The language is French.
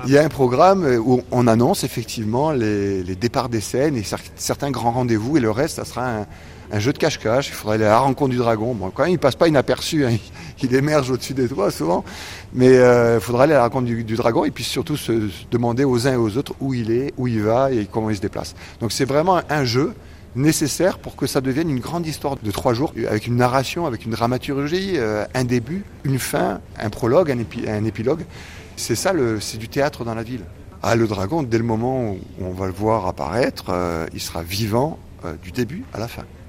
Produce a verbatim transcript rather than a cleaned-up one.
programme. Il y a un programme où on annonce effectivement les, les départs des scènes et certains grands rendez-vous, et le reste, ça sera un, un jeu de cache-cache. Il faudrait aller à la rencontre du dragon. Bon, quand même, il passe pas inaperçu, hein. il, il émerge au-dessus des toits souvent, mais euh, il faudra aller à la rencontre du, du dragon et puis surtout se, se demander aux uns et aux autres où il est, où il va et comment il se déplace. Donc c'est vraiment un jeu nécessaire pour que ça devienne une grande histoire de trois jours, avec une narration, avec une dramaturgie, euh, un début, une fin, un prologue, un, épi- un épilogue. C'est ça, le, c'est du théâtre dans la ville. Ah, le dragon, dès le moment où on va le voir apparaître, euh, il sera vivant euh, du début à la fin.